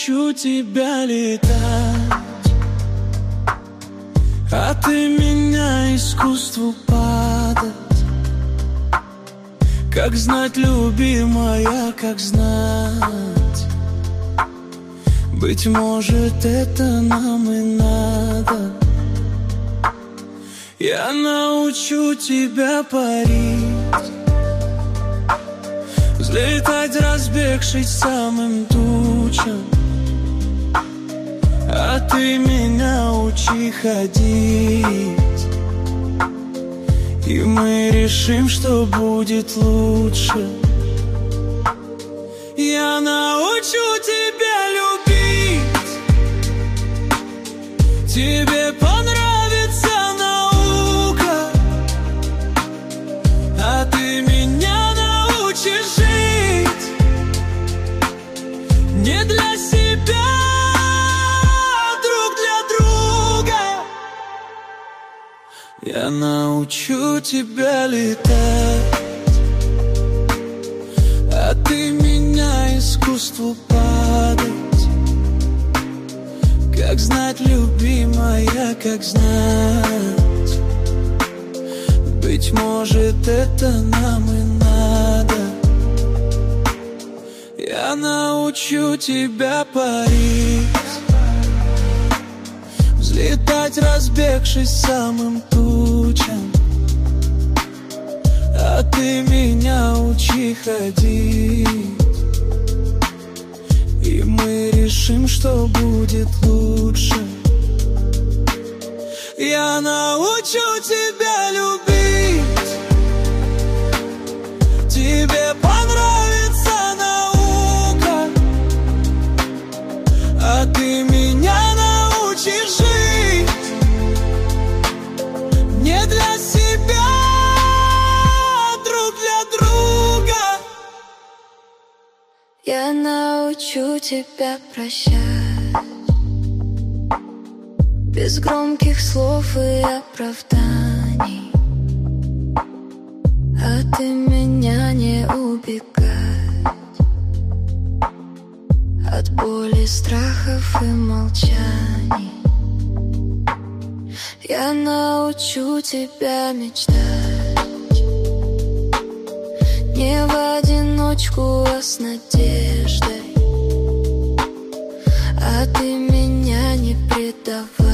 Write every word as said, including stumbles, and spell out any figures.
научу тебя летать, а ты меня искусству падать. Как знать, любимая, как знать, быть может, это нам и надо. Я научу тебя парить, взлетать, разбегшись самым тучам, а ты меня учи ходить, и мы решим, что будет лучше. Я научу тебя любить, тебе понравится наука, а ты меня научишь жить не для себя, друг для друга. Я научу тебя летать, а ты меня искусству падать. Как знать, любимая, как знать, быть может, это нам и надо. Я научу тебя парить, взлетать, разбегшись самым тучам, а ты меня учи ходить, и мы решим, что будет лучше. Я научу тебя любить, тебе понравится наука, а ты меня научишь жить не для себя, друг для друга. Я научу тебя прощать без громких слов и оправданий, а ты меня не убегать от боли, страхов и молчаний. Я научу тебя мечтать не в одиночку, а с надеждой, а ты меня не предавай